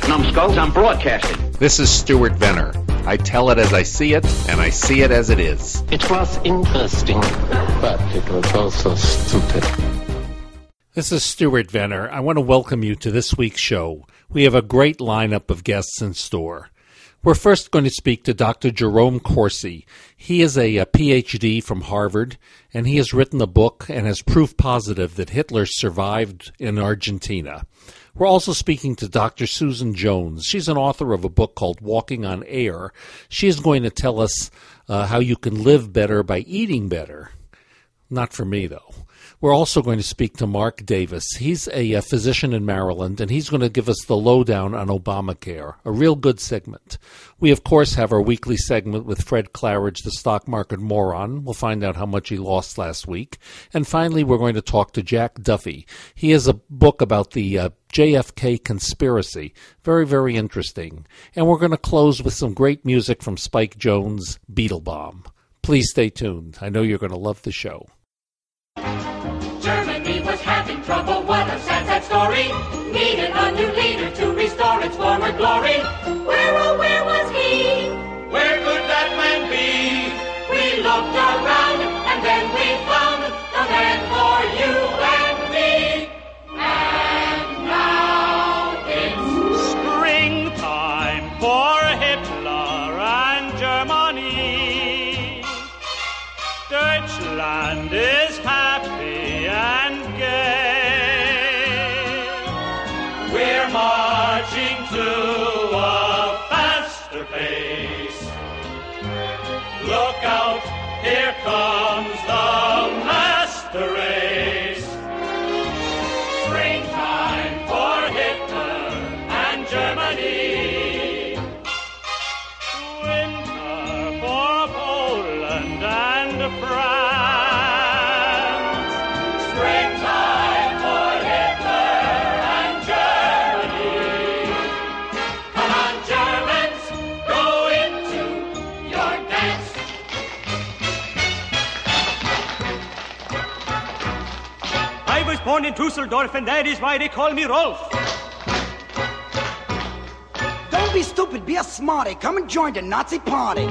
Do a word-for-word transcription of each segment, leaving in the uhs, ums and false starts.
Numbskulls, I'm broadcasting. This is Stuart Venner. I tell it as I see it, and I see it as it is. It was interesting, but it was also stupid. This is Stuart Venner. I want to welcome you to this week's show. We have a great lineup of guests in store. We're first going to speak to Doctor Jerome Corsi. He is a, a P H D from Harvard, and he has written a book and has proof positive that Hitler survived in Argentina. We're also speaking to Doctor Susan Jones. She's an author of a book called Walking on Air. She is going to tell us uh, how you can live better by eating better. Not for me, though. We're also going to speak to Mark Davis. He's a, a physician in Maryland, and he's going to give us the lowdown on Obamacare, a real good segment. We, of course, have our weekly segment with Fred Claridge, the stock market moron. We'll find out how much he lost last week. And finally, we're going to talk to Jack Duffy. He has a book about the uh, J F K conspiracy. Very, very interesting. And we're going to close with some great music from Spike Jones' Beetlebomb. Please stay tuned. I know you're going to love the show. Germany was having trouble, what a sad, sad story. Needed a new leader to restore its former glory. Where, oh, where was he? Where could that man be? We looked around, and then we found the man for you and me. And now it's springtime for Hitler and Germany. Deutschland is happy and gay. We're marching to a faster pace. Look out, here comes the master race. Springtime for Hitler and Germany. Winter for Poland and France. Born in Dusseldorf, and that is why they call me Rolf. Don't be stupid, be a smarty. Come and join the Nazi party.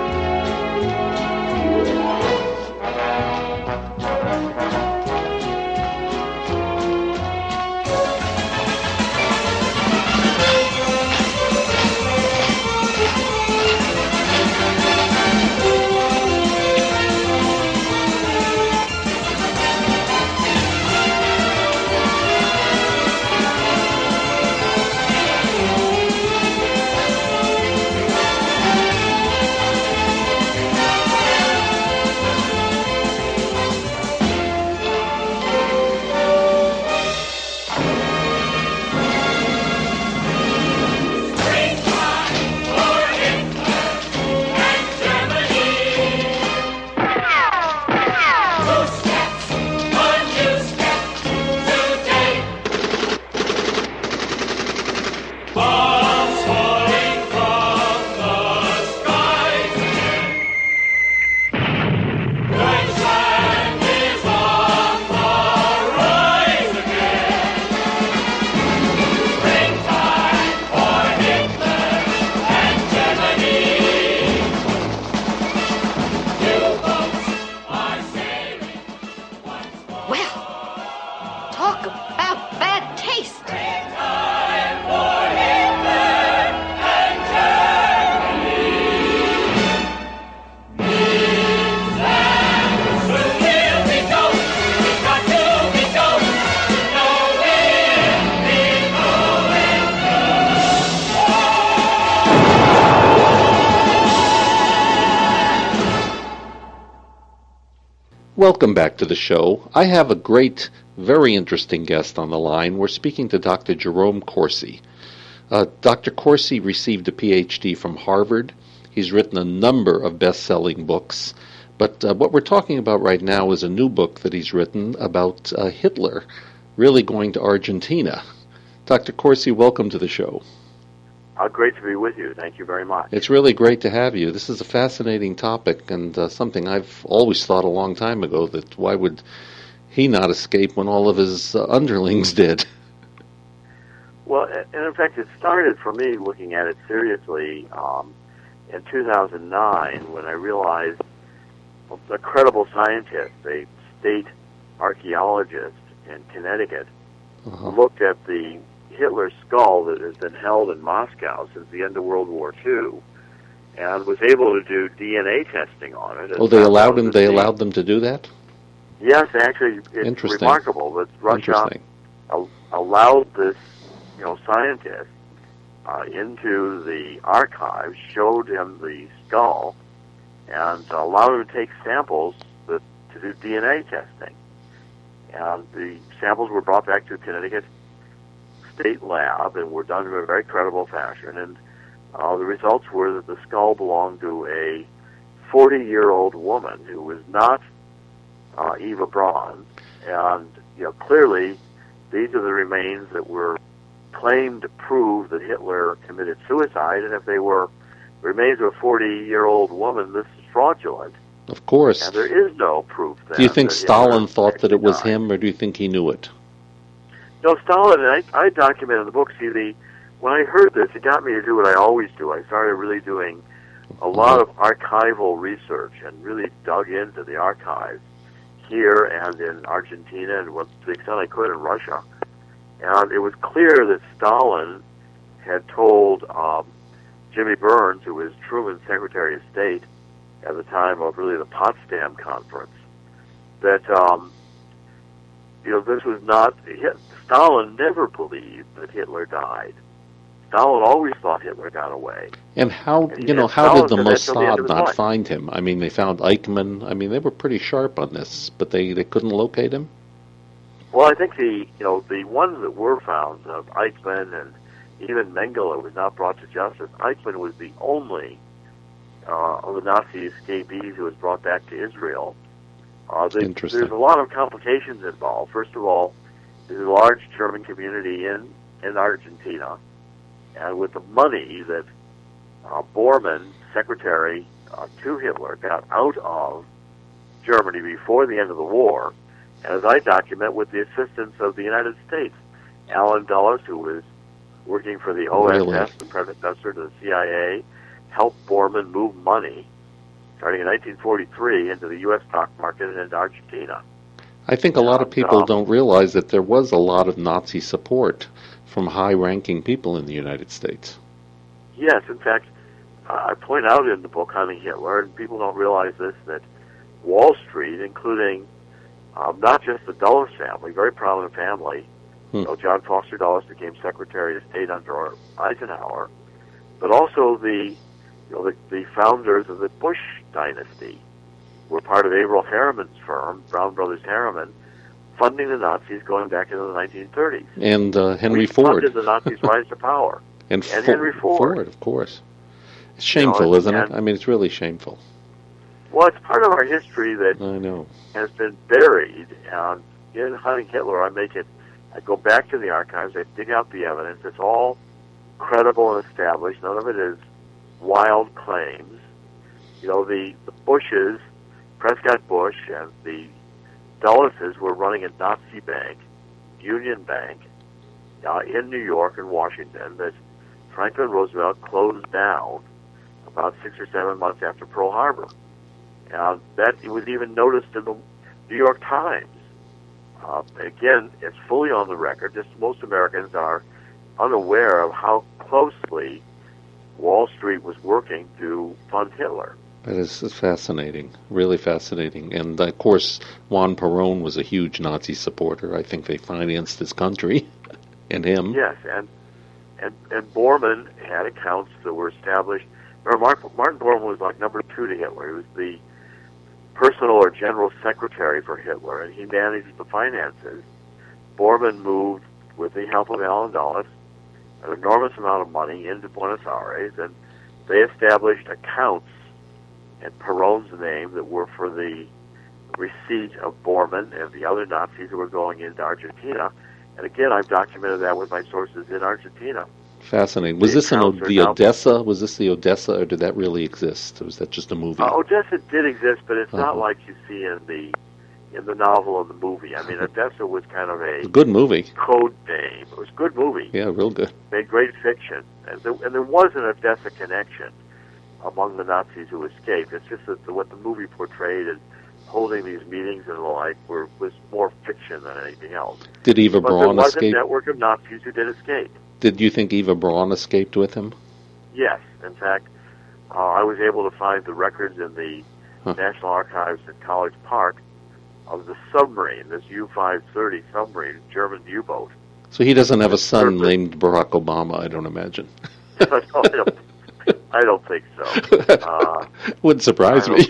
Welcome back to the show. I have a great, very interesting guest on the line. We're speaking to Doctor Jerome Corsi. Uh, Doctor Corsi received a P H D from Harvard. He's written a number of best-selling books. But uh, what we're talking about right now is a new book that he's written about uh, Hitler really going to Argentina. Doctor Corsi, welcome to the show. Uh, great to be with you. Thank you very much. It's really great to have you. This is a fascinating topic and uh, something I've always thought a long time ago, that why would he not escape when all of his uh, underlings did? Well, and in fact, it started for me looking at it seriously um, in two thousand nine when I realized a credible scientist, a state archaeologist in Connecticut, uh-huh. looked at the Hitler skull that has been held in Moscow since the end of World War Two, and was able to do D N A testing on it. Oh, they allowed them. They allowed them to do that. Yes, actually, it's remarkable that Russia al- allowed this, you know, scientist uh, into the archives, showed him the skull, and allowed him to take samples that, to do D N A testing. And the samples were brought back to Connecticut State Lab and were done in a very credible fashion. And uh, the results were that the skull belonged to a forty-year-old woman who was not uh, Eva Braun. And, you know, clearly these are the remains that were claimed to prove that Hitler committed suicide. And if they were remains of a forty-year-old woman, this is fraudulent. Of course. And there is no proof then. Do you think Stalin thought that it was died. him, or do you think he knew it? No, Stalin, and I, I documented in the book, see, the, when I heard this, it got me to do what I always do. I started really doing a lot of archival research and really dug into the archives here and in Argentina and to the extent I could in Russia. And it was clear that Stalin had told um, Jimmy Burns, who was Truman's Secretary of State at the time of really the Potsdam Conference, that um, you know this was not. Stalin never believed that Hitler died. Stalin always thought Hitler got away. And how and, you know how Stalin did the Mossad the not life. find him? I mean, they found Eichmann. I mean, they were pretty sharp on this, but they, they couldn't locate him. Well, I think the you know the ones that were found of Eichmann and even Mengele was not brought to justice. Eichmann was the only uh, of the Nazi escapees who was brought back to Israel. Uh, the, Interesting. There's a lot of complications involved. First of all, there's a large German community in, in Argentina, and with the money that uh, Bormann, secretary uh, to Hitler, got out of Germany before the end of the war, and as I document, with the assistance of the United States, Allen Dulles, who was working for the O S S, really? the predecessor to the C I A, helped Bormann move money, starting in nineteen forty-three, into the U S stock market and into Argentina. I think a lot of people don't realize that there was a lot of Nazi support from high-ranking people in the United States. Yes, in fact, uh, I point out in the book Hunting Hitler, and people don't realize this, that Wall Street, including um, not just the Dulles family, very prominent family, hmm. you know, John Foster Dulles became Secretary of State under Eisenhower, but also the you know the, the founders of the Bush dynasty were part of Averell Harriman's firm, Brown Brothers Harriman, funding the Nazis going back into the nineteen thirties. And uh, Henry we Ford. funded the Nazis' rise to power. And, and Fo- Henry Ford. Ford, of course. It's shameful, you know, isn't it? I mean, it's really shameful. Well, it's part of our history that I know. has been buried. And in Hunting Hitler, I make it, I go back to the archives, I dig out the evidence. It's all credible and established. None of it is wild claims. You know, the, the Bushes, Prescott Bush and the Dulleses were running a Nazi bank, Union Bank, uh, in New York and Washington that Franklin Roosevelt closed down about six or seven months after Pearl Harbor. And that it was even noticed in the New York Times. Uh, again, it's fully on the record. Just most Americans are unaware of how closely Wall Street was working to fund Hitler. That is fascinating, really fascinating. And, of course, Juan Perón was a huge Nazi supporter. I think they financed his country and him. Yes, and and, and Bormann had accounts that were established. Remember, Martin Bormann was like number two to Hitler. He was the personal or general secretary for Hitler, and he managed the finances. Bormann moved, with the help of Allen Dulles, an enormous amount of money into Buenos Aires, and they established accounts in Perón's name that were for the receipt of Bormann and the other Nazis who were going into Argentina. And again, I've documented that with my sources in Argentina. Fascinating. Was this an o- the Odessa? Was this the Odessa, or did that really exist? Or was that just a movie? Uh, Odessa did exist, but it's uh-huh. not like you see in the in the novel and the movie. I mean, Odessa was kind of a, a good movie. Code name. It was a good movie. Yeah, real good. Made great fiction, and there, and there was an Odessa connection among the Nazis who escaped. It's just that the, what the movie portrayed and holding these meetings and the like were was more fiction than anything else. Did Eva but Braun there was escape? a network of Nazis who did escape. Did you think Eva Braun escaped with him? Yes. In fact, uh, I was able to find the records in the huh. National Archives at College Park of the submarine, this U five thirty submarine, German U-boat. So he doesn't have a son named Barack Obama, I don't imagine. no, I, don't, I don't think so. Uh, Wouldn't surprise me.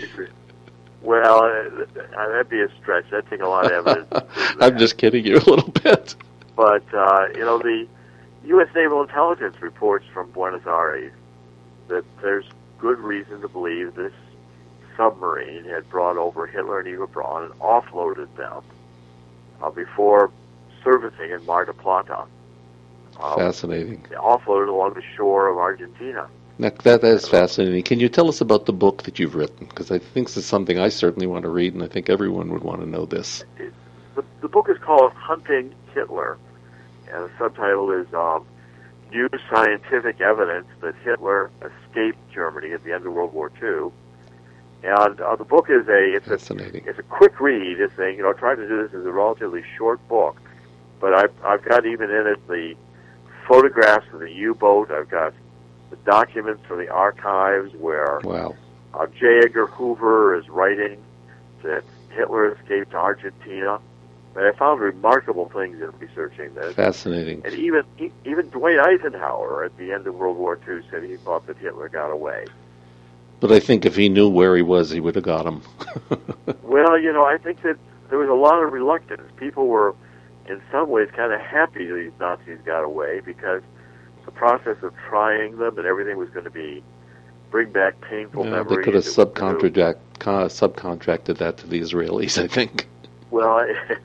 Well, uh, that'd be a stretch. That'd take a lot of evidence. I'm just kidding you a little bit. But, uh, you know, the U S Naval Intelligence reports from Buenos Aires that there's good reason to believe this submarine had brought over Hitler and Eva Braun and offloaded them uh, before servicing in Mar del Plata. Um, Fascinating. Offloaded along the shore of Argentina. Now, that is fascinating. Can you tell us about the book that you've written? Because I think this is something I certainly want to read, and I think everyone would want to know this. It, the, the book is called Hunting Hitler, and the subtitle is um, New Scientific Evidence That Hitler Escaped Germany at the End of World War Two. And uh, the book is a it's Fascinating. a it's a quick read. It's a you know trying to do this as a relatively short book, but I've I've got even in it the photographs of the U-boat. I've got the documents from the archives where wow. uh, J. Edgar Hoover is writing that Hitler escaped to Argentina. And I found remarkable things in researching this. Fascinating. And even even Dwight Eisenhower at the end of World War Two said he thought that Hitler got away. But I think if he knew where he was, he would have got him. Well, you know, I think that there was a lot of reluctance. People were, in some ways, kind of happy that these Nazis got away because the process of trying them and everything was going to be bring back painful yeah, memories. They could have subcontract, subcontracted that to the Israelis, I think. Well,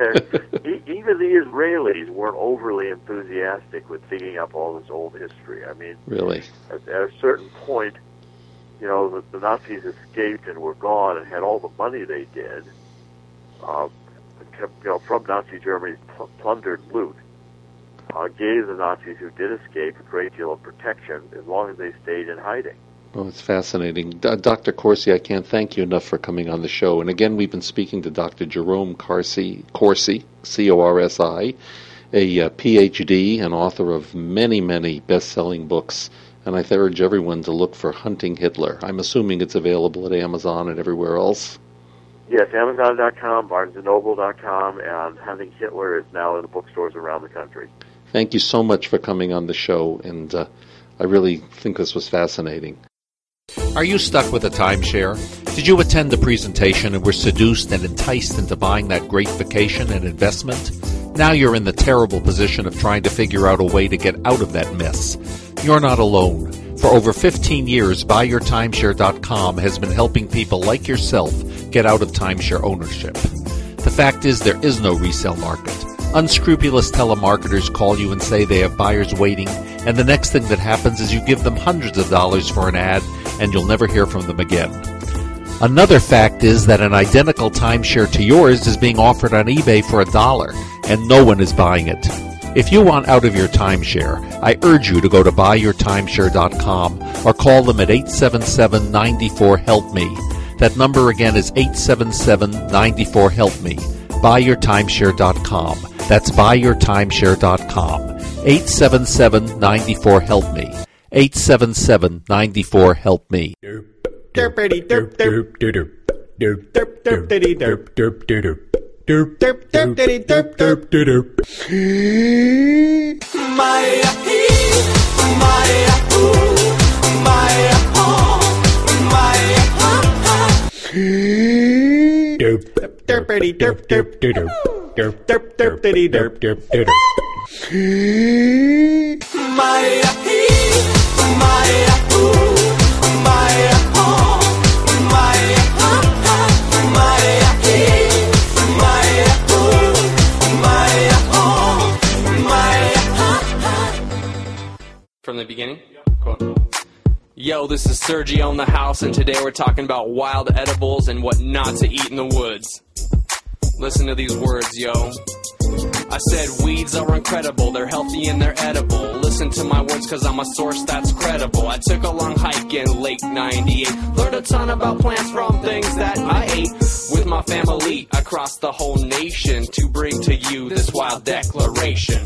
even the Israelis weren't overly enthusiastic with digging up all this old history. I mean, really, at, at a certain point, you know, the, the Nazis escaped and were gone and had all the money they did, uh, kept, you know, from Nazi Germany's pl- plundered loot, uh, gave the Nazis who did escape a great deal of protection as long as they stayed in hiding. Oh, it's fascinating. D- Doctor Corsi, I can't thank you enough for coming on the show. And again, we've been speaking to Doctor Jerome Corsi, Corsi, C O R S I, a uh, P H D and author of many, many best-selling books. And I urge everyone to look for Hunting Hitler. I'm assuming it's available at Amazon and everywhere else. Yes, Amazon dot com, Barnes and Noble dot com, and Hunting Hitler is now in the bookstores around the country. Thank you so much for coming on the show, and uh, I really think this was fascinating. Are you stuck with a timeshare? Did you attend the presentation and were seduced and enticed into buying that great vacation and investment? Now you're in the terrible position of trying to figure out a way to get out of that mess. You're not alone. For over fifteen years, buy your timeshare dot com has been helping people like yourself get out of timeshare ownership. The fact is there is no resale market. Unscrupulous telemarketers call you and say they have buyers waiting, and the next thing that happens is you give them hundreds of dollars for an ad, and you'll never hear from them again. Another fact is that an identical timeshare to yours is being offered on eBay for a dollar, and no one is buying it. If you want out of your timeshare, I urge you to go to buy your timeshare dot com or call them at eight seven seven, nine four, help me. That number again is eight seven seven, nine four, help me. buy your timeshare dot com. That's buy your timeshare dot com. eight seven seven, nine four, help me. eight seven seven, nine four, help me. Derpity derp derp derp derp derp derp diddy derp derp derp derp derp derp diddy derp derp derp. Maya he, Maya ooh, Maya oh, Maya ha ha. Derp derpity derp derp derp derp derp derp diddy derp derp derp. Maya he, Maya ooh, Maya oh. From the beginning? Cool. Yo, this is Sergio in the house, and today we're talking about wild edibles and what not to eat in the woods. Listen to these words, yo. I said weeds are incredible, they're healthy and they're edible. Listen to my words cause I'm a source that's credible. I took a long hike in late ninety-eight. Learned a ton about plants from things that I ate. With my family across the whole nation to bring to you this wild declaration.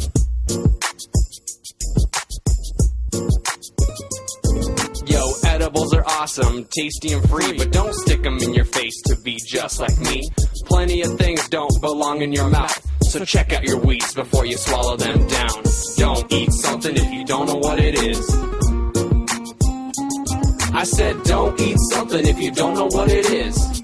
Yo, edibles are awesome, tasty and free, but don't stick them in your face to be just like me. Plenty of things don't belong in your mouth, so check out your weeds before you swallow them down. Don't eat something if you don't know what it is. I said don't eat something if you don't know what it is.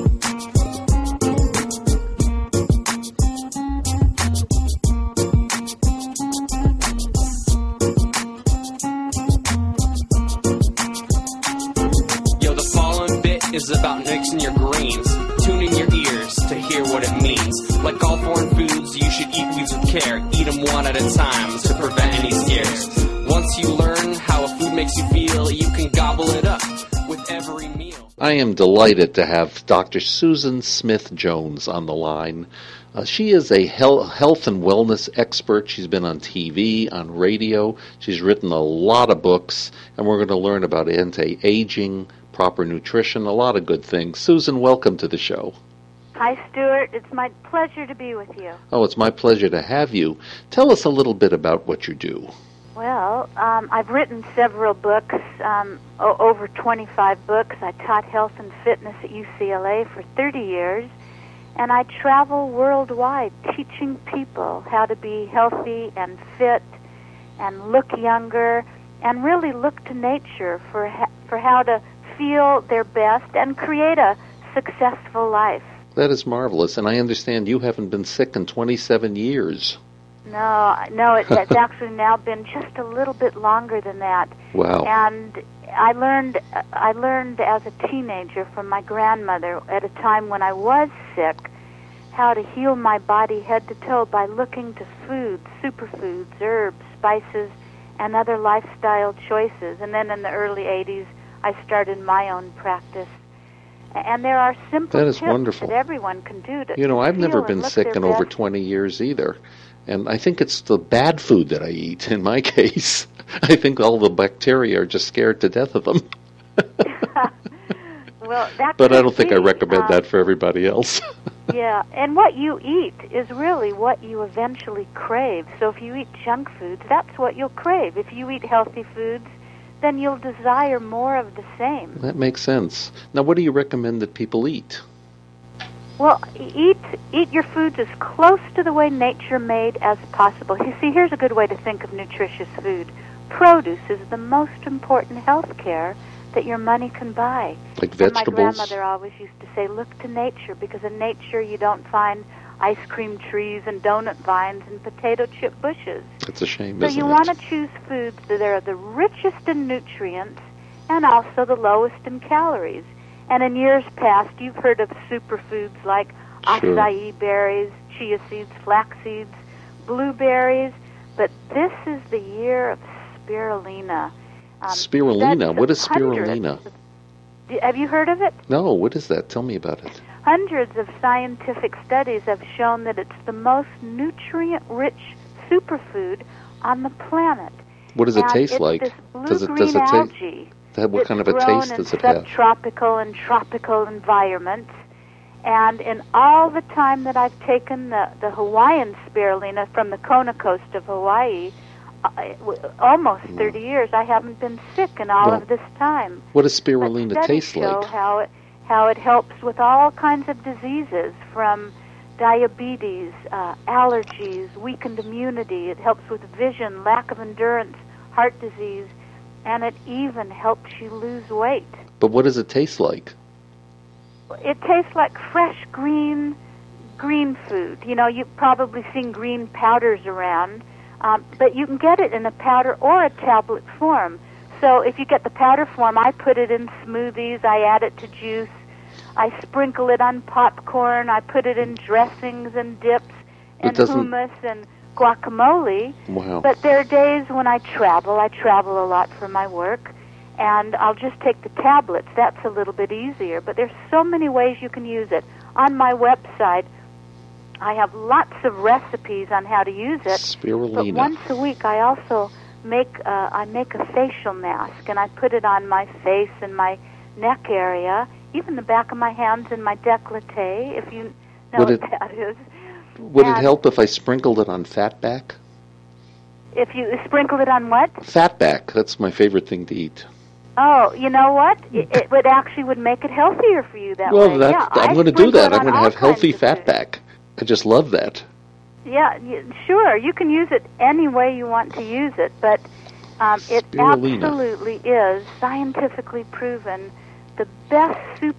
Is about mixing your grains, tuning your ears to hear what it means. Like all foreign foods, you should eat weeds with care. Eat them one at a time to prevent any scares. Once you learn how a food makes you feel, you can gobble it up with every meal. I am delighted to have Doctor Susan Smith-Jones on the line. Uh, she is a health and wellness expert. She's been on T V, on radio. She's written a lot of books, and we're going to learn about anti-aging, proper nutrition, a lot of good things. Susan, welcome to the show. Hi, Stuart. It's my pleasure to be with you. Oh, it's my pleasure to have you. Tell us a little bit about what you do. Well, um, I've written several books, um, o- over twenty-five books. I taught health and fitness at U C L A for thirty years, and I travel worldwide teaching people how to be healthy and fit and look younger and really look to nature for ha- for how to feel their best and create a successful life. That is marvelous, and I understand you haven't been sick in twenty-seven years. No, no, it, it's actually now been just a little bit longer than that. Wow. And I learned, I learned as a teenager from my grandmother at a time when I was sick how to heal my body head to toe by looking to foods, superfoods, herbs, spices, and other lifestyle choices. And then in the early eighties, I started my own practice. And there are simple that is tips wonderful. that everyone can do to You know, I've feel never and been look sick their in over best. twenty years either. And I think it's the bad food that I eat in my case. I think all the bacteria are just scared to death of them. Well, that but I could don't think be. I recommend um, that for everybody else. Yeah, and what you eat is really what you eventually crave. So if you eat junk foods, that's what you'll crave. If you eat healthy foods, then you'll desire more of the same. That makes sense. Now, what do you recommend that people eat? Well, eat eat your foods as close to the way nature made as possible. You see, here's a good way to think of nutritious food. Produce is the most important health care that your money can buy. Like And my vegetables? grandmother always used to say, look to nature, because in nature you don't find ice cream trees and donut vines and potato chip bushes. It's a shame, So isn't you it? want to choose foods that are the richest in nutrients and also the lowest in calories. And in years past, you've heard of superfoods like Sure. acai berries, chia seeds, flax seeds, blueberries. But this is the year of spirulina. Um, Spirulina? that's What is hundreds spirulina? of- Have you heard of it? No, what is that? Tell me about it. Hundreds of scientific studies have shown that it's the most nutrient-rich superfood on the planet. What does it And taste it's like? This Does it blue-green does it taste? algae That, what that's kind of a grown taste in does it have? subtropical and tropical environments. And in all the time that I've taken the, the Hawaiian spirulina from the Kona coast of Hawaii, uh, w- almost thirty years, I haven't been sick in all Well, of this time. What does But spirulina studies taste show like? how it, how it helps with all kinds of diseases, from diabetes, uh, allergies, weakened immunity. It helps with vision, lack of endurance, heart disease, and it even helps you lose weight. But what does it taste like? It tastes like fresh green, green food. You know, you've probably seen green powders around, um, but you can get it in a powder or a tablet form. So if you get the powder form, I put it in smoothies, I add it to juice, I sprinkle it on popcorn, I put it in dressings and dips It and doesn't- hummus and guacamole. Wow. But there are days when I travel. I travel a lot for my work, and I'll just take the tablets. That's a little bit easier. But there's so many ways you can use it. On my website, I have lots of recipes on how to use it. Spirulina. But once a week, I also make uh, I make a facial mask, and I put it on my face and my neck area, even the back of my hands and my décolleté, if you know would what it, that is. Would and it help if I sprinkled it on fatback? If you sprinkle it on what? Fatback. That's my favorite thing to eat. Oh, you know what? It, it would actually would make it healthier for you that well, way. Well, yeah, I'm going to do that. I'm going to have healthy fatback. I just love that. Yeah, sure. You can use it any way you want to use it, but um, it absolutely is scientifically proven the best soup.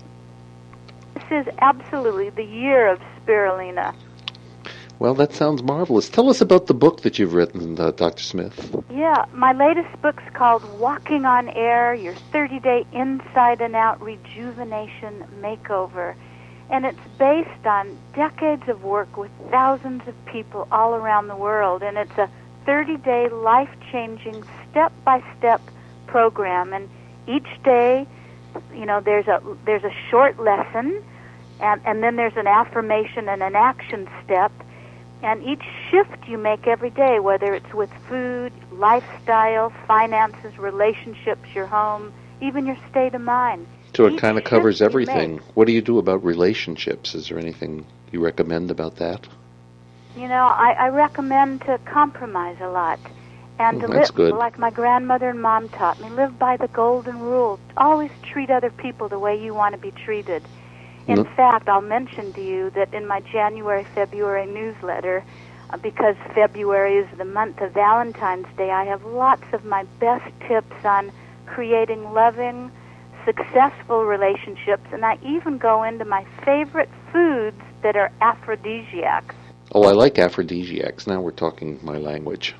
This is absolutely the year of spirulina. Well, that sounds marvelous. Tell us about the book that you've written, uh, Doctor Smith. Yeah, my latest book's called Walking on Air, Your thirty-day Inside and Out Rejuvenation Makeover. And it's based on decades of work with thousands of people all around the world. And it's a thirty-day life-changing, step-by-step program. And each day, you know, there's a there's a short lesson, and, and then there's an affirmation and an action step. And each shift you make every day, whether it's with food, lifestyle, finances, relationships, your home, even your state of mind. So it kind of covers everything. What do you do about relationships? Is there anything you recommend about that? You know, I, I recommend to compromise a lot. And oh, to that's live, good. like my grandmother and mom taught me, live by the golden rule. Always treat other people the way you want to be treated. In no. fact, I'll mention to you that in my January, February newsletter, uh, because February is the month of Valentine's Day, I have lots of my best tips on creating loving, successful relationships, and I even go into my favorite foods that are aphrodisiacs. Oh, I like aphrodisiacs. Now we're talking my language.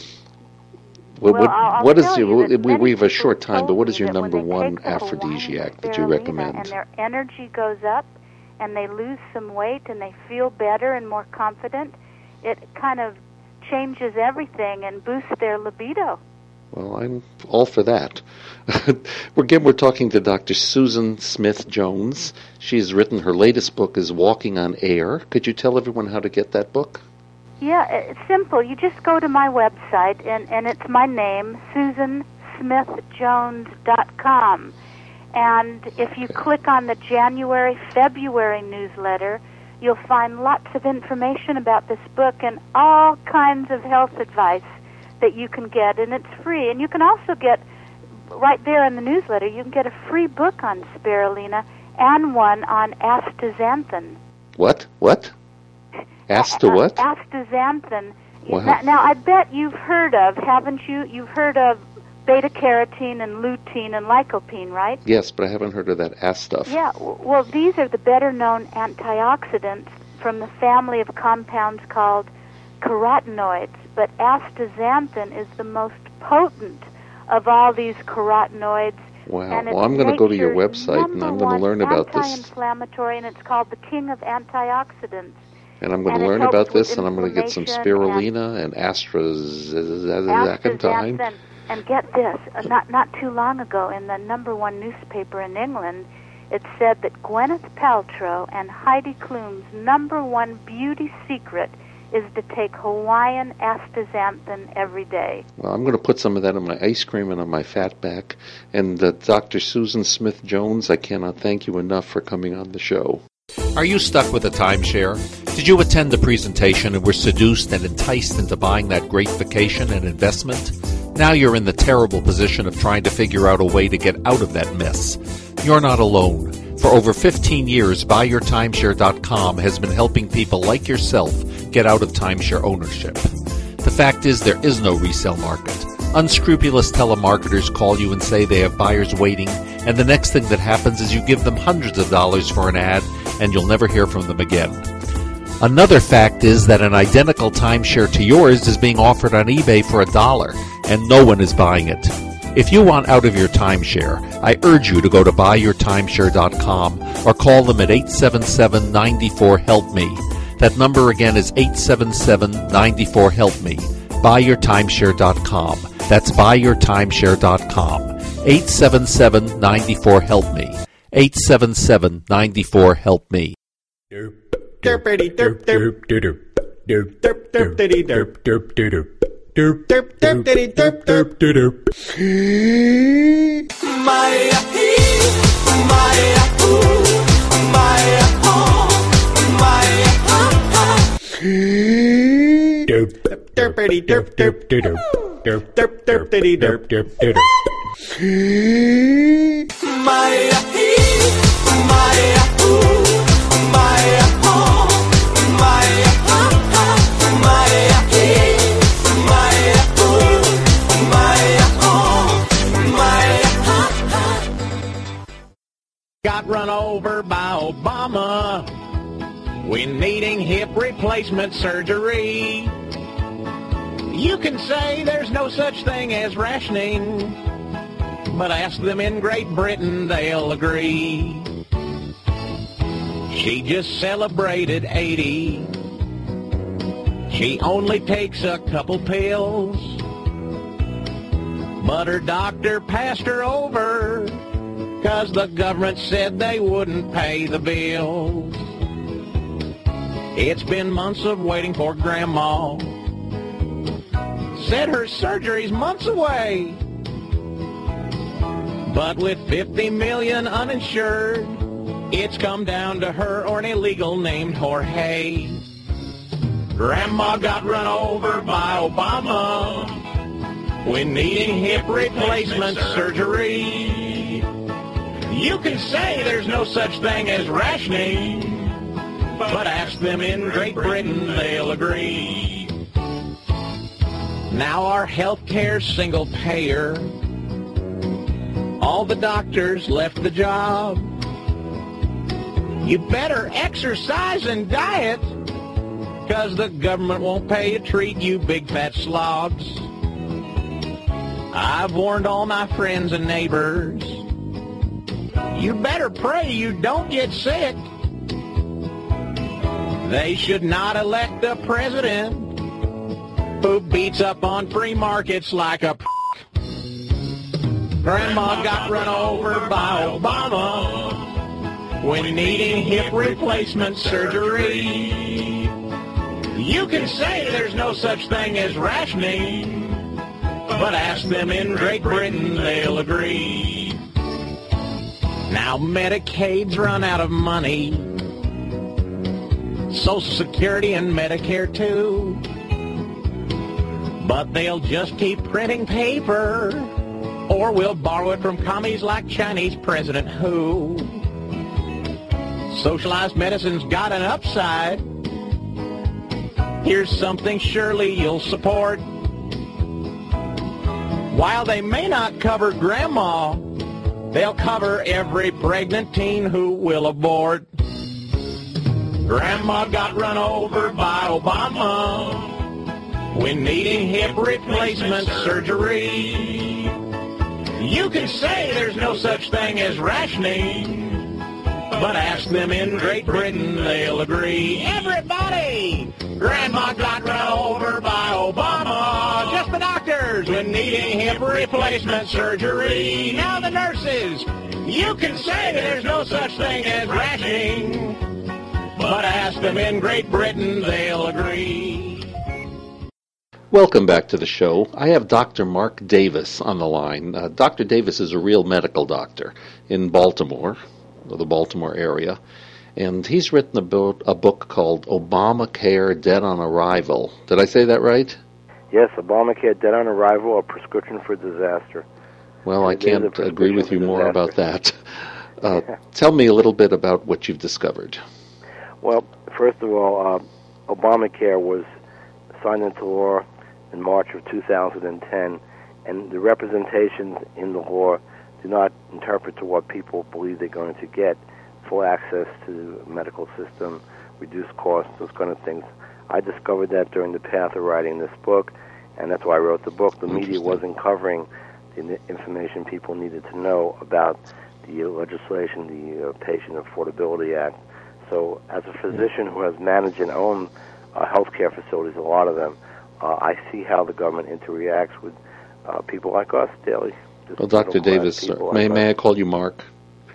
What, well, what, I'll what is you your, we, we have a short time, but what is your number one aphrodisiac that you recommend? And their energy goes up, and they lose some weight, and they feel better and more confident, it kind of changes everything and boosts their libido. Well, I'm all for that. Again, we're talking to Doctor Susan Smith Jones. She's written, her latest book is Walking on Air. Could you tell everyone how to get that book? Yeah, it's simple. You just go to my website, and, and it's my name, susan smith jones dot com. And if you click on the January, February newsletter, you'll find lots of information about this book and all kinds of health advice that you can get, and it's free. And you can also get, right there in the newsletter, you can get a free book on spirulina and one on astaxanthin. What? What? Asta what? Astaxanthin. Wow. Now, now, I bet you've heard of, haven't you? You've heard of beta-carotene and lutein and lycopene, right? Yes, but I haven't heard of that A S stuff. Yeah, well, these are the better-known antioxidants from the family of compounds called carotenoids. But astaxanthin is the most potent of all these carotenoids. Wow. And well, I'm going to go to your website, and I'm going to learn about this. Anti-inflammatory, and it's called the king of antioxidants. And I'm going and to learn about this, and I'm going to get some spirulina and, and astaxanthin. And, and get this, uh, not not too long ago, in the number one newspaper in England, it said that Gwyneth Paltrow and Heidi Klum's number one beauty secret is to take Hawaiian astaxanthin every day. Well, I'm going to put some of that on my ice cream and on my fatback. And uh, Doctor Susan Smith Jones, I cannot thank you enough for coming on the show. Are you stuck with a timeshare? Did you attend a presentation and were seduced and enticed into buying that great vacation and investment? Now you're in the terrible position of trying to figure out a way to get out of that mess. You're not alone. For over fifteen years, buy your timeshare dot com has been helping people like yourself get out of timeshare ownership. The fact is, there is no resale market. Unscrupulous telemarketers call you and say they have buyers waiting, and the next thing that happens is you give them hundreds of dollars for an ad, and you'll never hear from them again. Another fact is that an identical timeshare to yours is being offered on eBay for a dollar, and no one is buying it. If you want out of your timeshare, I urge you to go to buy your timeshare dot com or call them at eight seven seven, nine four, help me. That number again is eight seven seven, nine four, help me. buy your timeshare dot com. That's buy your timeshare dot com. eight seven seven, nine four, help me. eight seven seven, nine four, help me. Derp, derpity derp derp derp derp derp derpity derp derp derp derp derp derpity derp derp derp. Maya hee, Maya hoo, Maya ho, Maya ha ha. Derp derpity derp derp derp derp derp derpity derp derp derp. Maya hee, Maya hoo, Maya ho, Maya ha ha, Maya hee, Maya hoo, Maya ho, Maya ha ha. Got run over by Obama when needing hip replacement surgery. You can say there's no such thing as rationing, but ask them in Great Britain, they'll agree. She just celebrated eighty. She only takes a couple pills, but her doctor passed her over 'cause the government said they wouldn't pay the bills. It's been months of waiting for Grandma. Said her surgery's months away. But with fifty million uninsured, it's come down to her or an illegal named Jorge. Grandma got run over by Obama when needing hip replacement surgery. You can say there's no such thing as rationing, but ask them in Great Britain, they'll agree. Now our health care's single payer. All the doctors left the job. You better exercise and diet, 'cause the government won't pay to treat you big fat slobs. I've warned all my friends and neighbors, you better pray you don't get sick. They should not elect a president who beats up on free markets like a p***. Grandma got run over by Obama when needing hip replacement surgery. You can say there's no such thing as rationing, but ask them in Great Britain, they'll agree. Now Medicaid's run out of money, Social Security and Medicare too. But they'll just keep printing paper, or we'll borrow it from commies like Chinese President Hu. Socialized medicine's got an upside. Here's something surely you'll support. While they may not cover Grandma, they'll cover every pregnant teen who will abort. Grandma got run over by Obama when needing hip replacement surgery. You can say there's no such thing as rationing, but ask them in Great Britain, they'll agree. Everybody! Grandma got run over by Obama. Just the doctors when needing hip replacement surgery. Now the nurses. You can say there's no such thing as rationing, but ask them in Great Britain, they'll agree. Welcome back to the show. I have Doctor Mark Davis on the line. Uh, Doctor Davis is a real medical doctor in Baltimore, or the Baltimore area, and he's written a, bo- a book called Obamacare Dead on Arrival. Did I say that right? Yes, Obamacare Dead on Arrival, a prescription for disaster. Well, I can't agree with you more about that. Uh, tell me a little bit about what you've discovered. Well, first of all, uh, Obamacare was signed into law in March of two thousand ten, and the representations in the law do not interpret to what people believe they're going to get: full access to the medical system, reduced costs, those kind of things. I discovered that during the path of writing this book, and that's why I wrote the book. The media wasn't covering the information people needed to know about the legislation, the uh, Patient Affordability Act. So as a physician who has managed and owned uh, healthcare facilities, a lot of them, uh, I see how the government interacts with uh, people like us daily. Well, Doctor Davis, may, like may I call you Mark?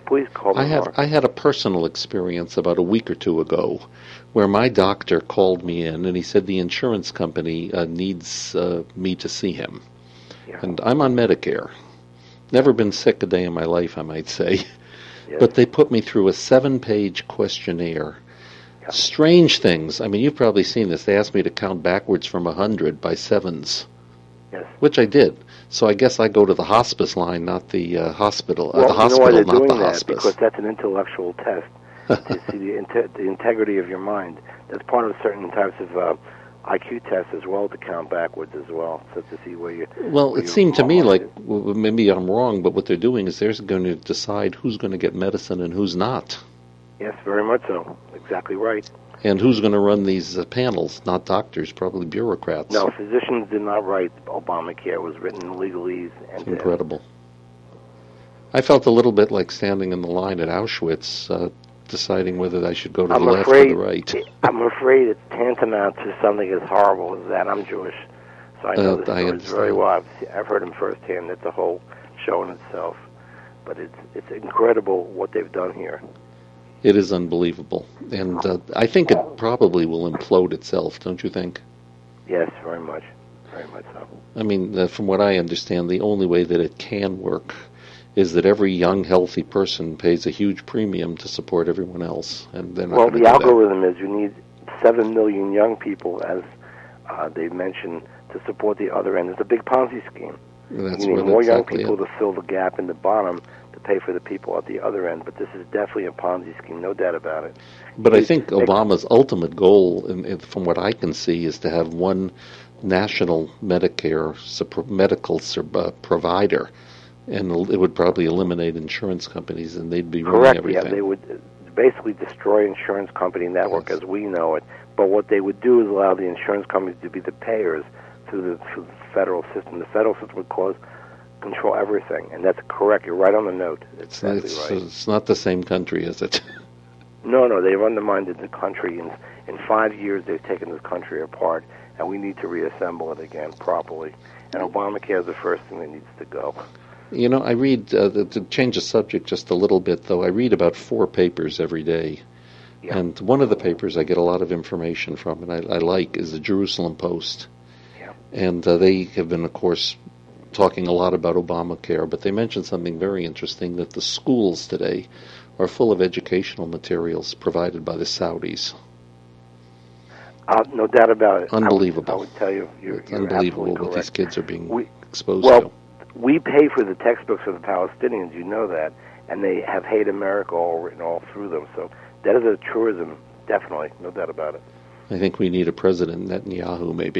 Please call me. I have. I had a personal experience about a week or two ago, where my doctor called me in and he said the insurance company uh, needs uh, me to see him, yeah. and I'm on Medicare. Never been sick a day in my life, I might say, yes. But they put me through a seven-page questionnaire. Yeah. Strange things. I mean, you've probably seen this. They asked me to count backwards from a hundred by sevens, yes. which I did. So I guess I go to the hospice line, not the uh, hospital. Well, uh, the you hospital, know why they're not doing the that? hospice. Because that's an intellectual test to see the, inte- the integrity of your mind. That's part of certain types of uh, I Q tests as well, to count backwards as well, so to see where you. Well, where it seemed to me like, is. well, maybe I'm wrong, but what they're doing is they're going to decide who's going to get medicine and who's not. Yes, very much so. Exactly right. And who's going to run these uh, panels? Not doctors, probably bureaucrats. No, physicians did not write Obamacare. It was written in legalese. And it's incredible. I felt a little bit like standing in the line at Auschwitz, uh, deciding whether I should go to I'm the left afraid, or the right. I'm afraid it's tantamount to something as horrible as that. I'm Jewish, so I know uh, the stories very well. I've, I've heard them firsthand. It's a whole show in itself. But it's it's incredible what they've done here. It is unbelievable. And uh, I think it probably will implode itself, don't you think? Yes, very much. Very much so. I mean, uh, from what I understand, the only way that it can work is that every young, healthy person pays a huge premium to support everyone else. And they're not well, the algorithm that. is you need seven million young people, as uh, they mentioned, to support the other end. It's a big Ponzi scheme. That's you need more exactly young people it. to fill the gap in the bottom to pay for the people at the other end. But this is definitely a Ponzi scheme, no doubt about it. But it, I think Obama's it, ultimate goal, in, in, from what I can see, is to have one national Medicare medical uh, provider, and it would probably eliminate insurance companies, and they'd be running correct, everything. Yeah, they would basically destroy insurance company network yes. as we know it. But what they would do is allow the insurance companies to be the payers through the, through the federal system. The federal system would cause control everything, and that's correct. You're right on the note. It's, exactly it's, right. It's not the same country, is it? No, no, they've undermined the country. In, in five years, they've taken this country apart, and we need to reassemble it again properly. And Obamacare is the first thing that needs to go. You know, I read, uh, to change the subject just a little bit, though, I read about four papers every day. Yeah. And one of the papers I get a lot of information from, and I, I like, is the Jerusalem Post. Yeah. And uh, they have been, of course, talking a lot about Obamacare, but they mentioned something very interesting, that the schools today are full of educational materials provided by the Saudis. Uh, no doubt about it. Unbelievable. I would, I would tell you, you're, it's you're unbelievable what correct. these kids are being we, exposed well, to. We pay for the textbooks of the Palestinians, you know that, and they have Hate America all written all through them. So that is a truism, definitely, no doubt about it. I think we need a President Netanyahu, maybe.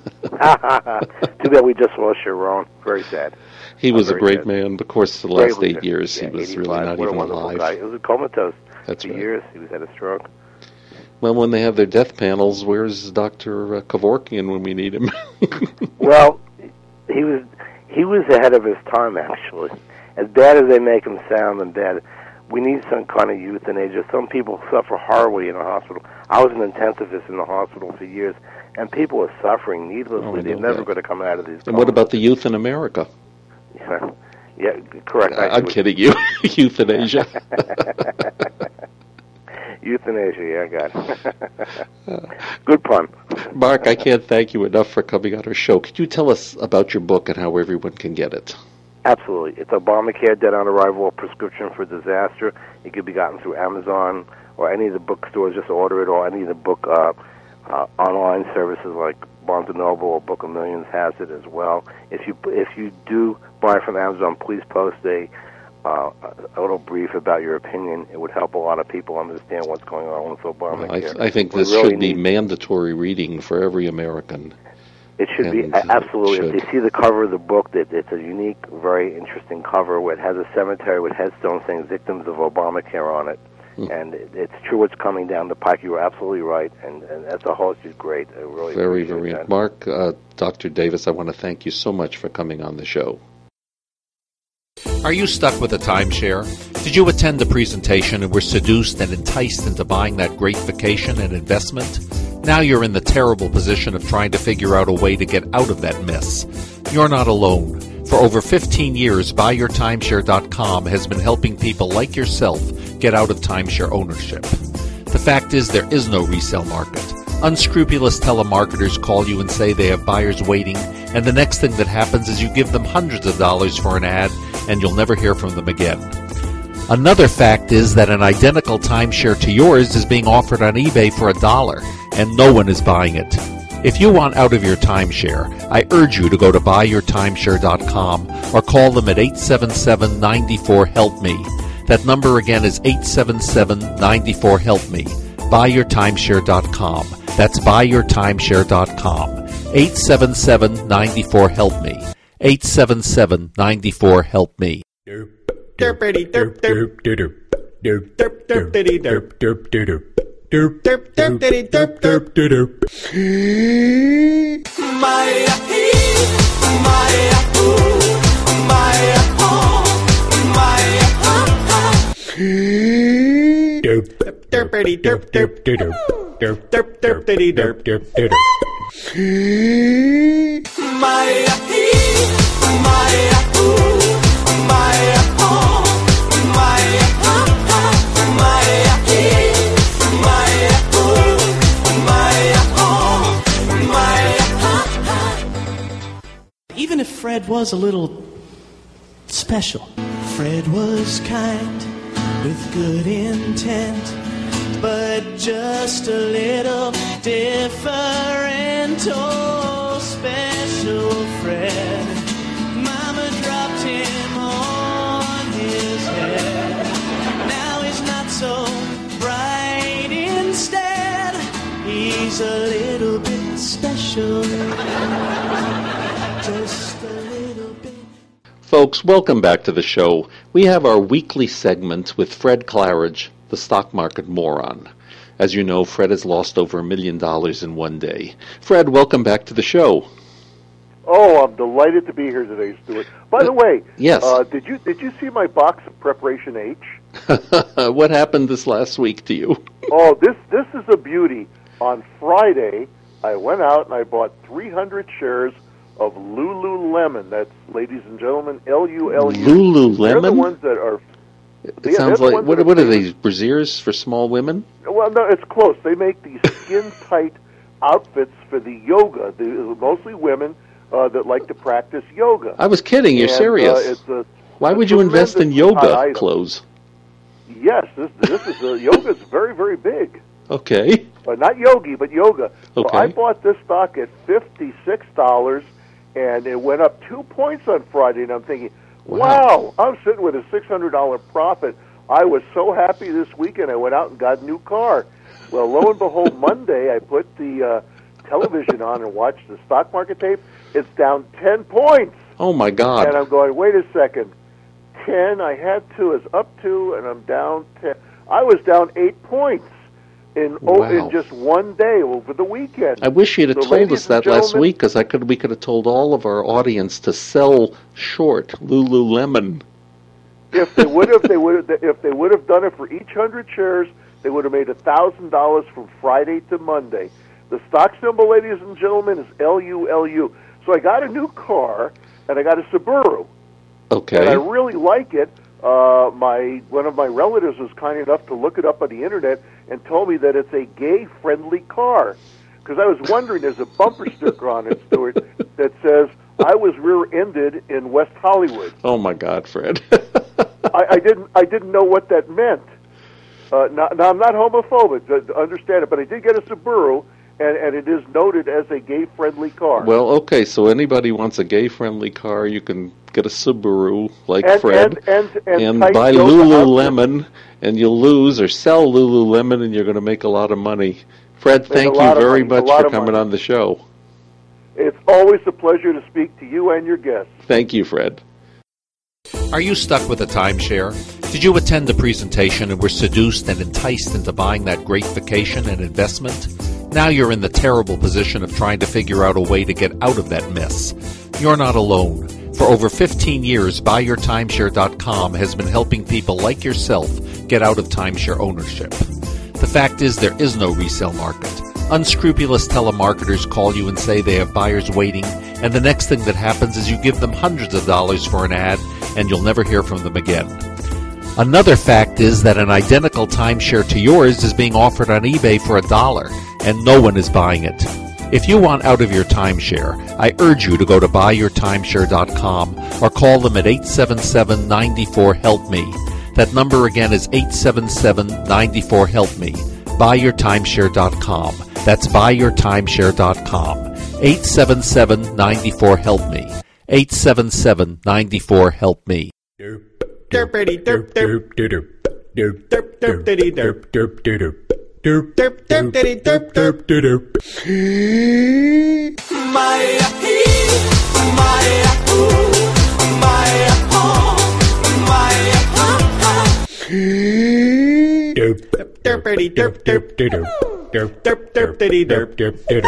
Too bad we just lost Sharon. Very sad. He was oh, a great sad. man. Of course, the last great eight leader. years, yeah, he was eighty-five. really not what even a wonderful alive. Guy. It was a comatose. That's for right. years. He was had a stroke. Well, when they have their death panels, where's Doctor Kevorkian when we need him? Well, he was he was ahead of his time, actually. As bad as they make him sound and bad, we need some kind of euthanasia. Some people suffer horribly in a hospital. I was an intensivist in the hospital for years, and people are suffering needlessly. Oh, They're never going to come out of these. And what about the youth in America? Yeah, yeah, correct. I I'm kidding you. Euthanasia. Euthanasia, yeah, I got it. Good pun. Mark, I can't thank you enough for coming on our show. Could you tell us about your book and how everyone can get it? Absolutely. It's Obamacare, Dead on Arrival, Prescription for Disaster. It can be gotten through Amazon or any of the bookstores. Just order it, or any of the book uh, uh, online services like Barnes and Noble or Book of Millions has it as well. If you if you do buy from Amazon, please post a Uh, a little brief about your opinion. It would help a lot of people understand what's going on with Obamacare. I, th- I think we this really should be need, mandatory reading for every American. It should and be, absolutely. Should. If they see the cover of the book, that it's a unique, very interesting cover where it has a cemetery with headstones saying victims of Obamacare on it. Hmm. And it, it's true what's coming down the pike. You were absolutely right. And, and as a host, it's great. I really Very, appreciate very. that. Mark, uh, Doctor Davis, I want to thank you so much for coming on the show. Are you stuck with a timeshare? Did you attend the presentation and were seduced and enticed into buying that great vacation and investment? Now you're in the terrible position of trying to figure out a way to get out of that mess. You're not alone. For over fifteen years, buy your timeshare dot com has been helping people like yourself get out of timeshare ownership. The fact is, there is no resale market. Unscrupulous telemarketers call you and say they have buyers waiting, and the next thing that happens is you give them hundreds of dollars for an ad, and you'll never hear from them again. Another fact is that an identical timeshare to yours is being offered on eBay for a dollar, and no one is buying it. If you want out of your timeshare, I urge you to go to buy your timeshare dot com or call them at eight seven seven, nine four, help me. That number again is eight seven seven, nine four, help me. buy your timeshare dot com. That's buy your timeshare dot com. eight seven seven, nine four, help me. eight seven seven, nine four, help me. Derp, derpity, derp, derp, derp, derp, derp, derpity, derp, derp, derp. Derp, derp, derp, derp, derp, derp, derp, derp. My my ooh, my oh, my oh. Derp, derpity, derp, derp, derp, derp, derp, derpity, derp, derp, derp. My my ooh, my oh, my oh, my. Even if Fred was a little special, Fred was kind with good intent, but just a little different. Oh, special Fred. Mama dropped him on his head. Now he's not so bright instead. He's a little bit special. Just a little bit. Folks, welcome back to the show. We have our weekly segment with Fred Claridge, the stock market moron. As you know, Fred has lost over a million dollars in one day. Fred, welcome back to the show. Oh, I'm delighted to be here today, Stuart. By the way, yes. uh, did you did you see my box of Preparation H? What happened this last week to you? Oh, this this is a beauty. On Friday, I went out and I bought three hundred shares of Lululemon. That's, ladies and gentlemen, L U L U. Lululemon? They're the ones that are... It yeah, sounds the like... What, are what are these, brasiers for small women? Well, no, it's close. They make these skin-tight outfits for the yoga. They're mostly women uh, that like to practice yoga. I was kidding. You're and, serious. Uh, it's a, Why would you invest in yoga clothes? Yes, this, this is a, yoga is very, very big. Okay. But not yogi, but yoga. Okay. So I bought this stock at fifty-six dollars, and it went up two points on Friday, and I'm thinking, wow, wow I'm sitting with a six hundred dollars profit. I was so happy this weekend, I went out and got a new car. Well, lo and behold, Monday, I put the uh, television on and watched the stock market tape. It's down ten points. Oh, my God. And I'm going, wait a second. ten, I had two, is up two, and I'm down ten. I was down eight points. In, wow. oh, in just one day over the weekend. I wish you'd have so told us that last week, because I could we could have told all of our audience to sell short Lululemon. If they would have, they would have, if they would have done it for each hundred shares, they would have made a thousand dollars from Friday to Monday. The stock symbol, ladies and gentlemen, is L U L U. So I got a new car, and I got a Subaru. Okay. And I really like it. Uh, my one of my relatives was kind enough to look it up on the internet and told me that it's a gay-friendly car. Because I was wondering, there's a bumper sticker on it, Stuart, that says, I was rear-ended in West Hollywood. Oh, my God, Fred. I, I didn't I didn't know what that meant. Uh, now, now, I'm not homophobic, to, to understand it, but I did get a Subaru, and, and it is noted as a gay-friendly car. Well, okay, so anybody wants a gay-friendly car, you can get a Subaru like and, Fred and, and, and, and buy Lululemon, and you'll lose, or sell Lululemon, and you're going to make a lot of money. Fred, thank you very much for coming on the show. It's always a pleasure to speak to you and your guests. Thank you, Fred. Are you stuck with a timeshare? Did you attend the presentation and were seduced and enticed into buying that great vacation and investment? Now you're in the terrible position of trying to figure out a way to get out of that mess. You're not alone. For over fifteen years, buy your timeshare dot com has been helping people like yourself get out of timeshare ownership. The fact is, there is no resale market. Unscrupulous telemarketers call you and say they have buyers waiting, and the next thing that happens is you give them hundreds of dollars for an ad, and you'll never hear from them again. Another fact is that an identical timeshare to yours is being offered on eBay for a dollar, and no one is buying it. If you want out of your timeshare, I urge you to go to buy your timeshare dot com or call them at eight seven seven, nine four, help me. That number again is eight seven seven, nine four, help me. buy your timeshare dot com. That's buy your timeshare dot com. eight seven seven, nine four, help me. eight seven seven, nine four, help me. Derpity derp derp derp derp derp derp diddy derp derp derp derp derp derp diddy derp derp derp. Maya hee, Maya ooh, Maya oh, Maya ha ha. Derp derpity derp derp derp derp derp derp diddy derp derp derp.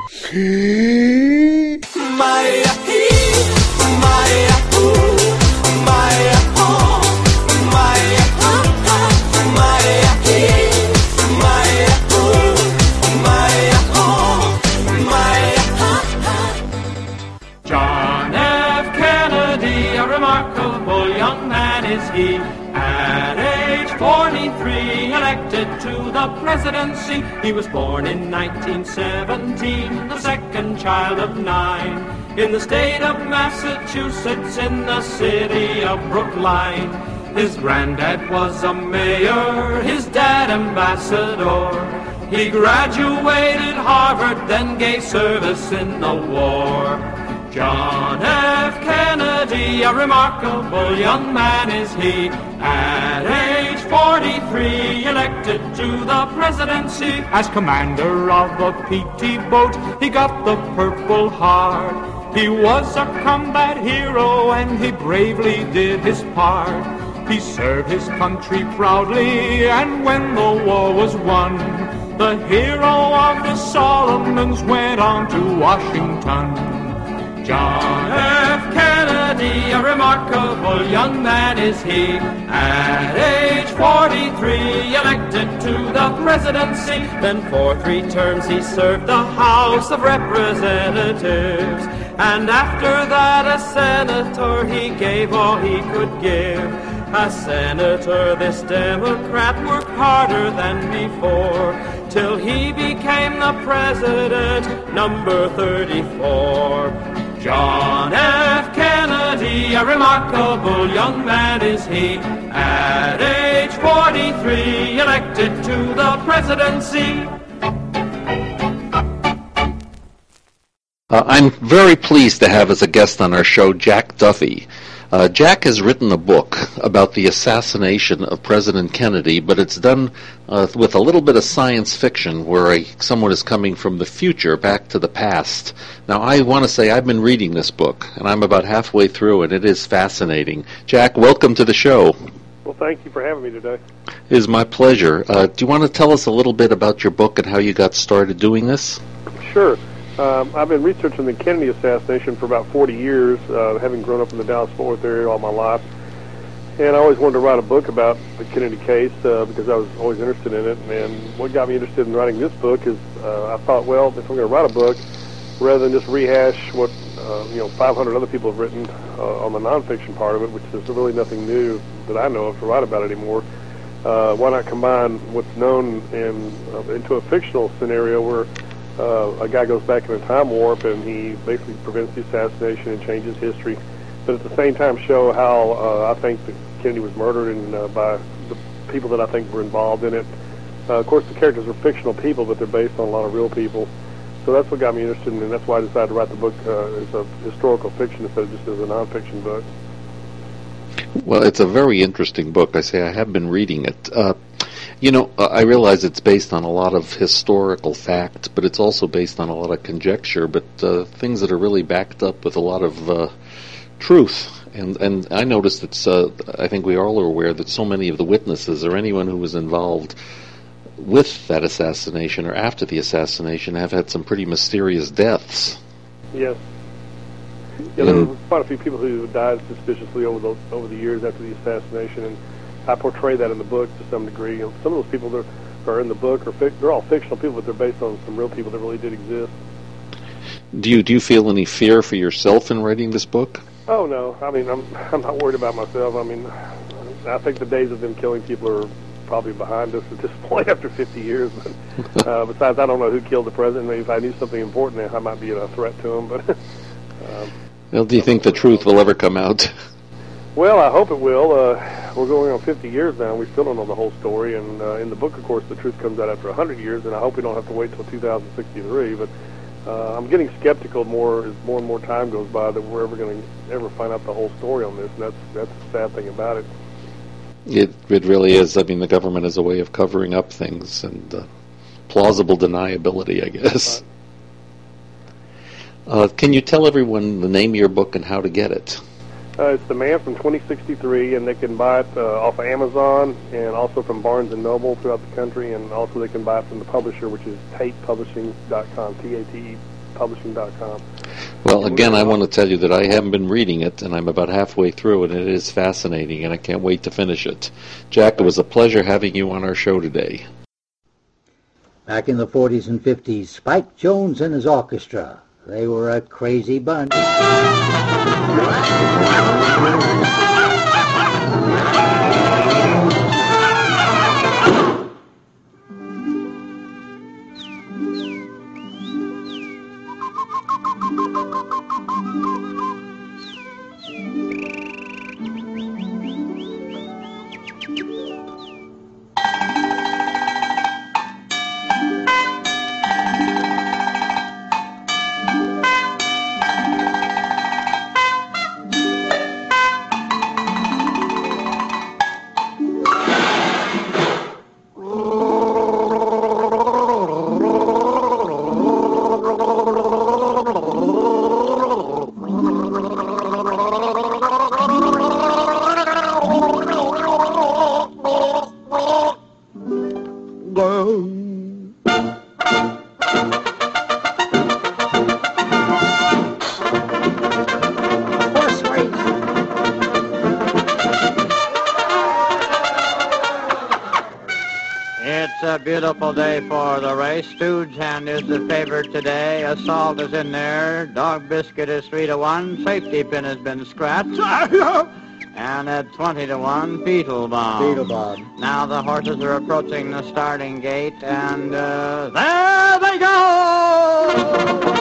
Maya hee, Maya ooh, Maya oh, Maya ha ha. Maya hee, Maya ooh, Maya oh, Maya ha ha. John F. Kennedy, a remarkable young man is he. At age forty-three, elected to the presidency. He was born in nineteen seventeen, the second child of nine. In the state of Massachusetts, in the city of Brookline. His granddad was a mayor, his dad ambassador. He graduated Harvard, then gave service in the war. John F. Kennedy, a remarkable young man is he. At age forty-three, elected to the presidency. As commander of a P T boat, he got the Purple Heart. He was a combat hero and he bravely did his part. He served his country proudly, and when the war was won, the hero of the Solomons went on to Washington. John F. Kennedy, a remarkable young man is he. At age forty-three, elected to the presidency. Then for three terms he served the House of Representatives. And after that a senator, he gave all he could give. A senator, this Democrat worked harder than before, till he became the president, number thirty-four. John F. Kennedy, a remarkable young man is he. At age forty-three, elected to the presidency. Uh, I'm very pleased to have as a guest on our show Jack Duffy. Uh, Jack has written a book about the assassination of President Kennedy, but it's done uh, with a little bit of science fiction where a, someone is coming from the future back to the past. Now, I want to say I've been reading this book, and I'm about halfway through, and it is fascinating. Jack, welcome to the show. Well, thank you for having me today. It is my pleasure. Uh, do you want to tell us a little bit about your book and how you got started doing this? Sure. Um, I've been researching the Kennedy assassination for about forty years, uh, having grown up in the Dallas-Fort Worth area all my life. And I always wanted to write a book about the Kennedy case uh, because I was always interested in it. And what got me interested in writing this book is uh, I thought, well, if I'm going to write a book, rather than just rehash what uh, you know five hundred other people have written uh, on the nonfiction part of it, which is really nothing new that I know of to write about anymore, uh, why not combine what's known in, uh, into a fictional scenario where Uh, a guy goes back in a time warp and he basically prevents the assassination and changes history, but at the same time show how uh, I think that Kennedy was murdered and uh, by the people that I think were involved in it. Uh, of course, the characters are fictional people, but they're based on a lot of real people. So that's what got me interested in, and that's why I decided to write the book uh, as a historical fiction instead of just as a nonfiction book. Well, it's a very interesting book. I say I have been reading it. Uh, You know, I realize it's based on a lot of historical fact, but it's also based on a lot of conjecture, but uh, things that are really backed up with a lot of uh, truth. And and I noticed it's, uh, I think we all are aware that so many of the witnesses or anyone who was involved with that assassination or after the assassination have had some pretty mysterious deaths. Yes. Yeah, there were quite a few people who died suspiciously over the over the years after the assassination, and I portray that in the book to some degree. You know, some of those people that are in the book are fic- they're all fictional people, but they're based on some real people that really did exist. Do you do you feel any fear for yourself in writing this book? Oh no, I mean I'm I'm not worried about myself. I mean, I think the days of them killing people are probably behind us at this point after fifty years. But uh, besides, I don't know who killed the president. If I knew something important, I might be a threat to him. But um, well, do you think the truth will ever come out? Well, I hope it will. Uh, we're going on fifty years now. We still don't know the whole story. And uh, in the book, of course, the truth comes out after one hundred years. And I hope we don't have to wait till two thousand sixty-three. But uh, I'm getting skeptical more as more and more time goes by that we're ever going to ever find out the whole story on this. And that's that's the sad thing about it. It it really is. I mean, the government has a way of covering up things and uh, plausible deniability, I guess. Uh, can you tell everyone the name of your book and how to get it? Uh, it's The Man from twenty sixty-three, and they can buy it uh, off of Amazon and also from Barnes and Noble throughout the country, and also they can buy it from the publisher, which is Tate Publishing dot com, T A T E Publishing dot com. Well, again, I want to tell you that I haven't been reading it, and I'm about halfway through it, and it is fascinating, and I can't wait to finish it. Jack, it was a pleasure having you on our show today. Back in the forties and fifties, Spike Jones and his orchestra. They were a crazy bunch. Beautiful day for the race. Stooge Hand is the favorite today. Assault is in there. Dog Biscuit is three to one. Safety Pin has been scratched. And at twenty to one, Beetle Bomb. Beetle Bomb. Now the horses are approaching the starting gate, and uh, there they go!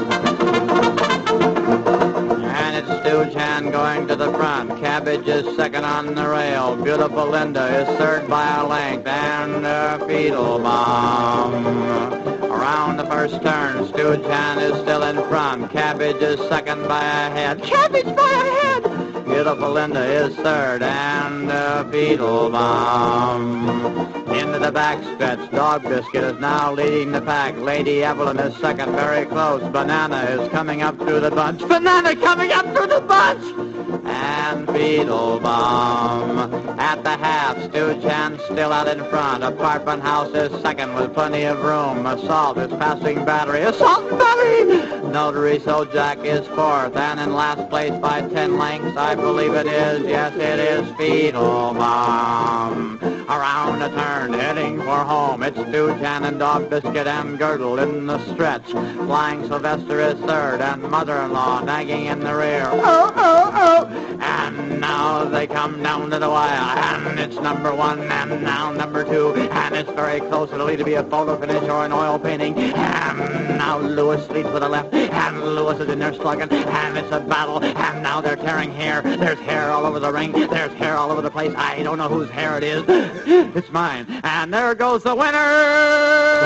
And it's Stooge Hand going to the front. Cabbage is second on the rail. Beautiful Linda is third by a length. And uh, Beetle Bomb. Around the first turn, Stooge Hand is still in front. Cabbage is second by a head. Cabbage by a head! Beautiful Linda is third. And uh, Beetle Bomb. Into the backstretch, Dog Biscuit is now leading the pack. Lady Evelyn is second, very close. Banana is coming up through the bunch. Banana coming up through the bunch! And Beetle Bomb. At the half, Stooge Hand still out in front. Apartment House is second with plenty of room. Assault is passing Battery. Assault and Battery! Notary Sojak is fourth. And in last place by ten lengths, I believe it is. Yes, it is Beetle Bomb. Around the turn, heading for home. It's Stooge Hand and Dog Biscuit and Girdle in the stretch. Flying Sylvester is third, and Mother-in-Law nagging in the rear. Oh, oh, oh! And now they come down to the wire, and it's number one, and now number two, and it's very close. It'll either be a photo finish or an oil painting. And now Lewis leads with the left, and Lewis is in there slugging, and it's a battle, and now they're tearing hair. There's hair all over the ring. There's hair all over the place. I don't know whose hair it is. It's mine. And there goes the winner!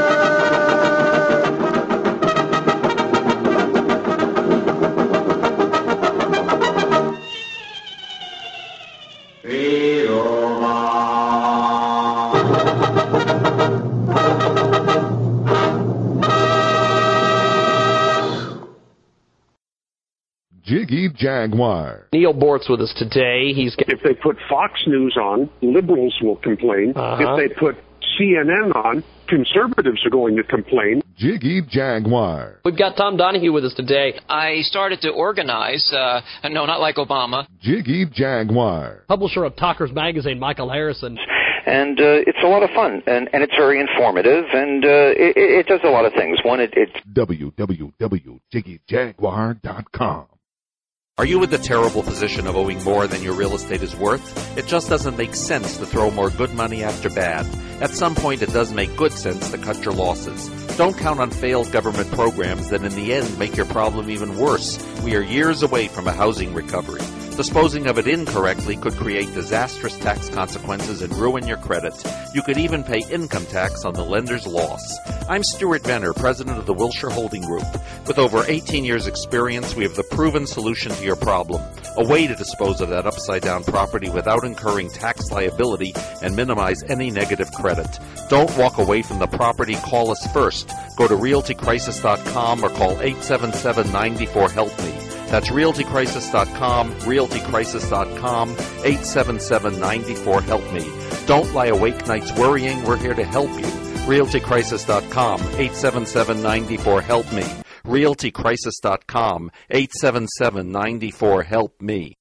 Jiggy Jaguar. Neil Bort's with us today. He's If they put Fox News on, liberals will complain. Uh-huh. If they put C N N on, conservatives are going to complain. Jiggy Jaguar. We've got Tom Donahue with us today. I started to organize, uh, no, not like Obama. Jiggy Jaguar. Publisher of Talkers Magazine, Michael Harrison. and uh, it's a lot of fun, and, and it's very informative, and uh, it, it does a lot of things. One, it, it's w w w dot jiggy jaguar dot com. Are you in the terrible position of owing more than your real estate is worth? It just doesn't make sense to throw more good money after bad. At some point, it does make good sense to cut your losses. Don't count on failed government programs that in the end make your problem even worse. We are years away from a housing recovery. Disposing of it incorrectly could create disastrous tax consequences and ruin your credit. You could even pay income tax on the lender's loss. I'm Stuart Venner, president of the Wilshire Holding Group. With over eighteen years' experience, we have the proven solution to your problem. A way to dispose of that upside-down property without incurring tax liability and minimize any negative credit. Don't walk away from the property. Call us first. Go to realty crisis dot com or call eight seven seven, nine four, help me. That's realty crisis dot com, realty crisis dot com, eight seven seven, nine four, help me. Don't lie awake nights worrying. We're here to help you. realty crisis dot com, eight seven seven, nine four, help me. realty crisis dot com, eight seven seven, nine four, help me.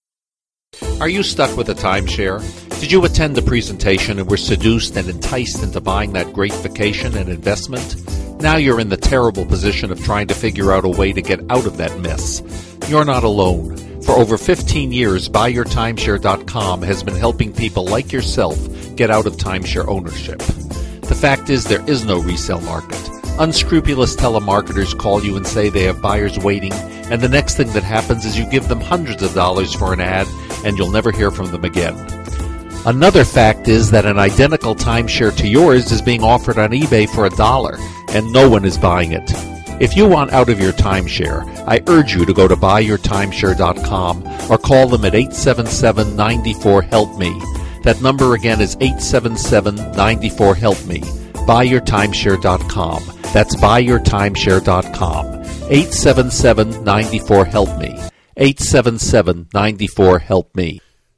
Are you stuck with a timeshare? Did you attend the presentation and were seduced and enticed into buying that great vacation and investment? Now you're in the terrible position of trying to figure out a way to get out of that mess. You're not alone. For over fifteen years, buy your timeshare dot com has been helping people like yourself get out of timeshare ownership. The fact is there is no resale market. Unscrupulous telemarketers call you and say they have buyers waiting, and the next thing that happens is you give them hundreds of dollars for an ad, and you'll never hear from them again. Another fact is that an identical timeshare to yours is being offered on eBay for a dollar, and no one is buying it. If you want out of your timeshare, I urge you to go to buy your timeshare dot com or call them at eight seven seven, nine four, help me. That number again is eight seven seven, nine four, help me. buy your timeshare dot com. That's buy your timeshare dot com. eight seven seven, nine four, help me. eight seven seven, nine four, help me.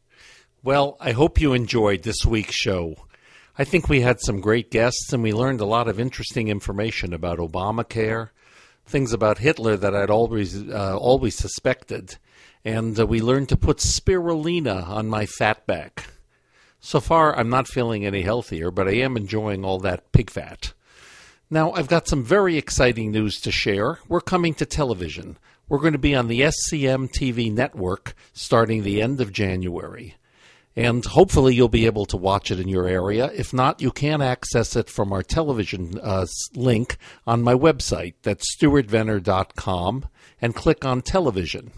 Well, I hope you enjoyed this week's show. I think we had some great guests, and we learned a lot of interesting information about Obamacare, things about Hitler that I'd always uh, always suspected, and uh, we learned to put spirulina on my fat back. So far, I'm not feeling any healthier, but I am enjoying all that pig fat. Now, I've got some very exciting news to share. We're coming to television. We're going to be on the S C M T V network starting the end of January. And hopefully you'll be able to watch it in your area. If not, you can access it from our television uh, link on my website. That's stuart venner dot com, and click on television.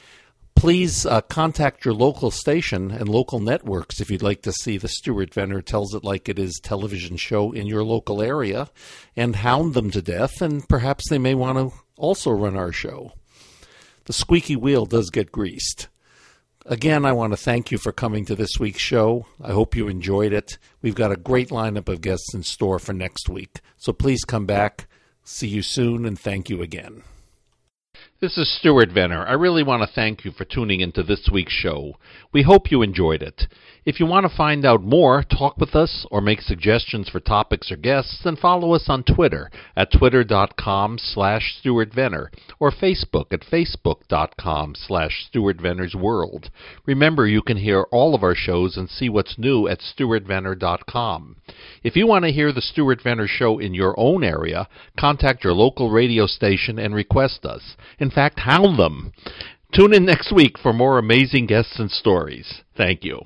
Please uh, contact your local station and local networks if you'd like to see the Stuart Venner Tells It Like It Is television show in your local area, and hound them to death, and perhaps they may want to also run our show. The squeaky wheel does get greased. Again, I want to thank you for coming to this week's show. I hope you enjoyed it. We've got a great lineup of guests in store for next week, so please come back. See you soon, and thank you again. This is Stuart Venner. I really want to thank you for tuning into this week's show. We hope you enjoyed it. If you want to find out more, talk with us, or make suggestions for topics or guests, then follow us on Twitter at twitter.com slash Stuart Venner or Facebook at facebook.com slash Stuart Venner's World. Remember, you can hear all of our shows and see what's new at stuart venner dot com. If you want to hear the Stuart Venner Show in your own area, contact your local radio station and request us. In fact, hound them. Tune in next week for more amazing guests and stories. Thank you.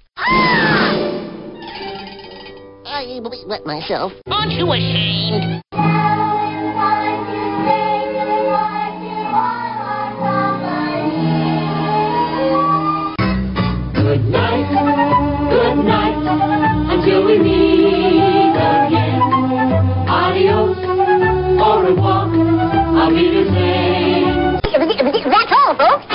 I wet myself. Aren't you ashamed? Good night, good night, until we meet again. Adios, au revoir, auf Wiedersehen. That's all, folks.